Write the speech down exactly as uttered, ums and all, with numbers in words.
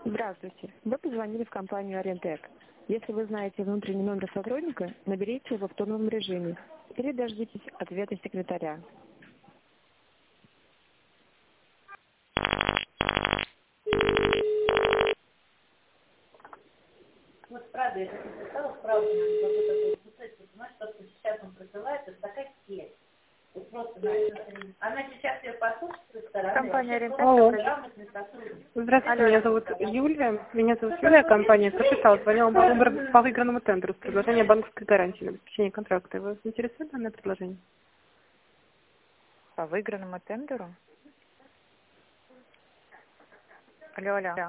Здравствуйте. Вы позвонили в компанию Орентек. Если вы знаете внутренний номер сотрудника, наберите его в тоновом режиме или дождитесь ответа секретаря. Вот правда, я как написала, правда, вот это вот, понимаешь, то, что сейчас он присылает, это такая сеть. Вот просто, она сейчас ее послушает с той стороны. Компания Орентек. Алло. Здравствуйте, Алло. меня зовут Юлия. Меня зовут Юлия, компания «Капитал». Звонила по, выбор- по выигранному тендеру с предложением банковской гарантии на обеспечение контракта. Вас интересует данное предложение? По выигранному тендеру? Алло, алло.